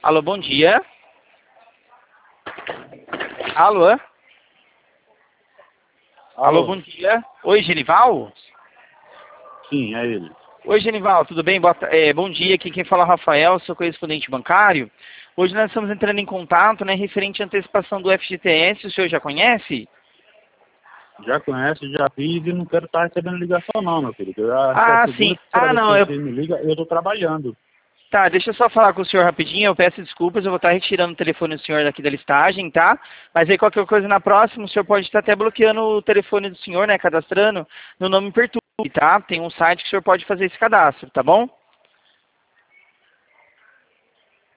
Alô, bom dia. Alô? Alô, bom dia. Oi, Genival? Sim, é ele. Oi, Genival, tudo bem? Bom dia, aqui quem fala é o Rafael, sou correspondente bancário. Hoje nós estamos entrando em contato, né, referente à antecipação do FGTS, o senhor já conhece? Já conhece, já fiz e não quero estar recebendo ligação não, meu filho. Ah, sim. Ah, não, Vez que você me liga, eu estou trabalhando. Tá, deixa eu só falar com o senhor rapidinho, eu peço desculpas, eu vou estar retirando o telefone do senhor daqui da listagem, tá? Mas aí qualquer coisa na próxima, o senhor pode estar até bloqueando o telefone do senhor, né, cadastrando no nome Perturbe, tá? Tem um site que o senhor pode fazer esse cadastro, tá bom?